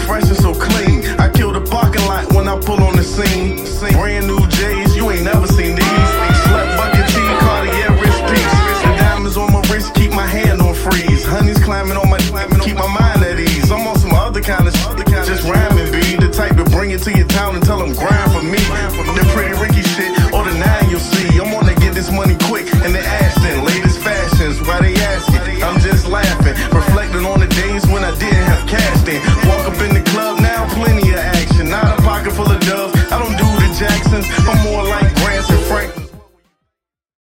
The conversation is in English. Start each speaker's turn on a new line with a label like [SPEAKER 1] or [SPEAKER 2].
[SPEAKER 1] fresh and so clean. I kill the parking lot when I pull on the scene. Brand new J's, you ain't never seen these. Slut bucket T, Cartier wrist piece. The diamonds on my wrist keep my hand on freeze. Honey's climbing on my keep my mind at ease. I'm on some other kind of shit, just rhyming, be the type to bring it to your town and tell them grind for me. The Pretty Ricky